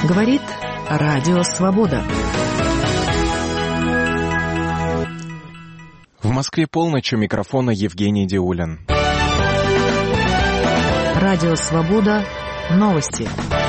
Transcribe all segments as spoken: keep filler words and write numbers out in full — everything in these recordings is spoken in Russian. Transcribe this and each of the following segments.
Говорит Радио Свобода. В Москве полночь, у микрофона Евгений Диулин. Радио Свобода. Новости.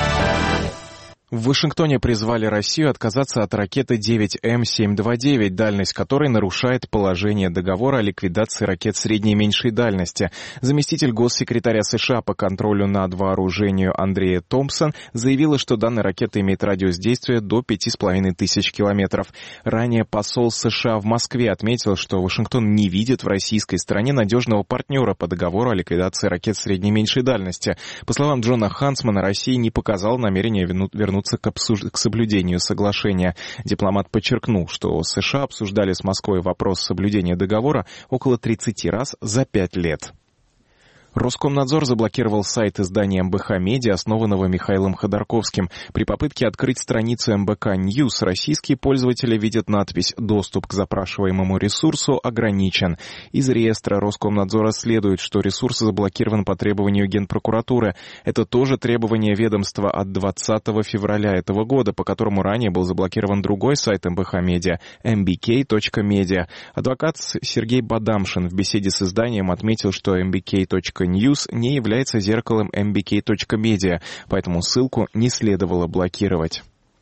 В Вашингтоне призвали Россию отказаться от ракеты девять эм семь двадцать девять, дальность которой нарушает положение договора о ликвидации ракет средней и меньшей дальности. Заместитель госсекретаря США по контролю над вооружением Андреа Томпсон заявила, что данная ракета имеет радиус действия до пяти с половиной тысяч километров. Ранее посол США в Москве отметил, что Вашингтон не видит в российской стране надежного партнера по договору о ликвидации ракет средней и меньшей дальности. По словам Джона Хансмана, Россия не показала намерения вернуться К, обсуж... к соблюдению соглашения. Дипломат подчеркнул, что США обсуждали с Москвой вопрос соблюдения договора около тридцати раз за пять лет. Роскомнадзор заблокировал сайт издания эм бэ ка Медиа, основанного Михаилом Ходорковским. При попытке открыть страницу эм бэ ка News российские пользователи видят надпись «Доступ к запрашиваемому ресурсу ограничен». Из реестра Роскомнадзора следует, что ресурс заблокирован по требованию Генпрокуратуры. Это тоже требование ведомства от двадцатого февраля этого года, по которому ранее был заблокирован другой сайт эм бэ ка Медиа – эм би кей точка медиа. Адвокат Сергей Бадамшин в беседе с изданием отметил, что эм би кей точка News не является зеркалом эм би кей точка медиа, поэтому ссылку не следовало блокировать.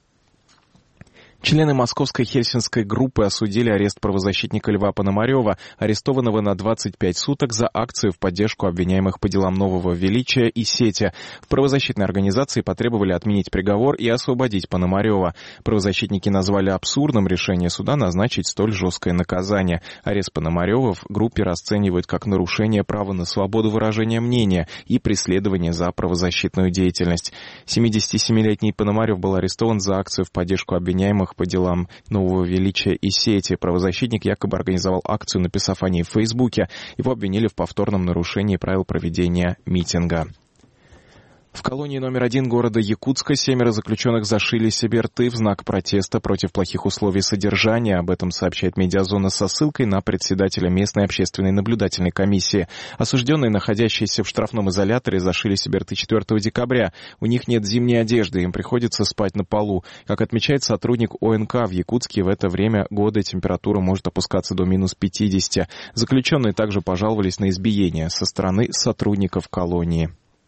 Члены московской хельсинской группы осудили арест правозащитника Льва Пономарева, арестованного на двадцать пять суток за акцию в поддержку обвиняемых по делам Нового Величия и Сети. В правозащитной организации потребовали отменить приговор и освободить Пономарева. Правозащитники назвали абсурдным решение суда назначить столь жесткое наказание. Арест Пономарева в группе расценивают как нарушение права на свободу выражения мнения и преследование за правозащитную деятельность. семидесятисемилетний Пономарев был арестован за акцию в поддержку обвиняемых по делам Нового Величия и Сети. Правозащитник якобы организовал акцию, написав о ней в Фейсбуке. Его обвинили в повторном нарушении правил проведения митинга. В колонии номер один города Якутска семеро заключенных зашили себе рты в знак протеста против плохих условий содержания. Об этом сообщает Медиазона со ссылкой на председателя местной общественной наблюдательной комиссии. Осужденные, находящиеся в штрафном изоляторе, зашили себе рты четвёртого декабря. У них нет зимней одежды, им приходится спать на полу. Как отмечает сотрудник о эн ка, в Якутске в это время года температура может опускаться до минус пятидесяти. Заключенные также пожаловались на избиение со стороны сотрудников колонии.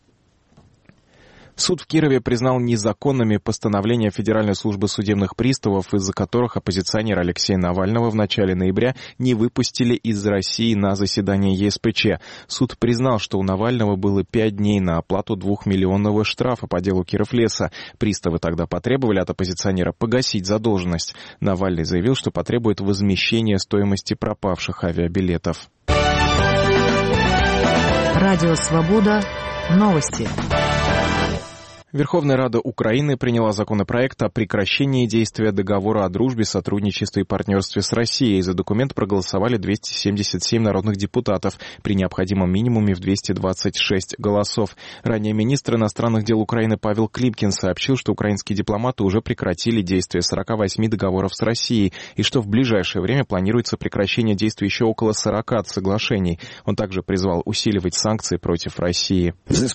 Суд в Кирове признал незаконными постановления Федеральной службы судебных приставов, из-за которых оппозиционера Алексея Навального в начале ноября не выпустили из России на заседание е эс пэ че. Суд признал, что у Навального было пять дней на оплату двухмиллионного штрафа по делу Кировлеса. Приставы тогда потребовали от оппозиционера погасить задолженность. Навальный заявил, что потребует возмещения стоимости пропавших авиабилетов. Радио Свобода. Новости. Верховная Рада Украины приняла законопроект о прекращении действия договора о дружбе, сотрудничестве и партнерстве с Россией. За документ проголосовали двести семьдесят семь народных депутатов при необходимом минимуме в двести двадцать шесть голосов. Ранее министр иностранных дел Украины Павел Климкин сообщил, что украинские дипломаты уже прекратили действие сорока восьми договоров с Россией и что в ближайшее время планируется прекращение действия еще около сорока соглашений. Он также призвал усиливать санкции против России.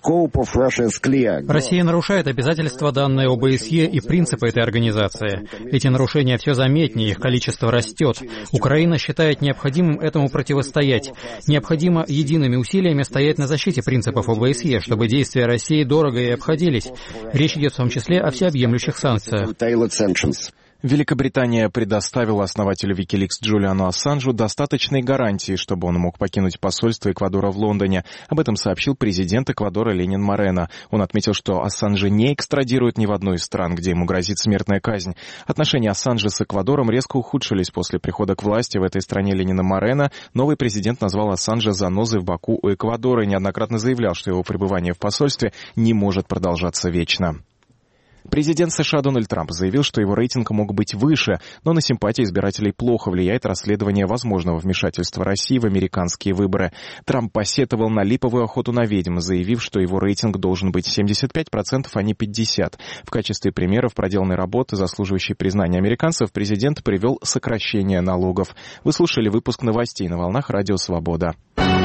Россия нарушает обязательства, данные о бэ эс е и принципы этой организации. Эти нарушения все заметнее, их количество растет. Украина считает необходимым этому противостоять. Необходимо едиными усилиями стоять на защите принципов о бэ эс е, чтобы действия России дорого и обходились. Речь идет в том числе о всеобъемлющих санкциях. Великобритания предоставила основателю Wikileaks Джулиану Ассанжу достаточные гарантии, чтобы он мог покинуть посольство Эквадора в Лондоне. Об этом сообщил президент Эквадора Ленин Морено. Он отметил, что Ассанжа не экстрадируют ни в одну из стран, где ему грозит смертная казнь. Отношения Ассанжа с Эквадором резко ухудшились после прихода к власти в этой стране Ленина Морено. Новый президент назвал Ассанжа занозой в боку у Эквадора и неоднократно заявлял, что его пребывание в посольстве не может продолжаться вечно. Президент США Дональд Трамп заявил, что его рейтинг мог быть выше, но на симпатии избирателей плохо влияет расследование возможного вмешательства России в американские выборы. Трамп посетовал на липовую охоту на ведьм, заявив, что его рейтинг должен быть семьдесят пять процентов, а не пятьдесят процентов. В качестве примеров проделанной работы, заслуживающей признания американцев, президент привел сокращение налогов. Вы слушали выпуск новостей на волнах Радио Свобода.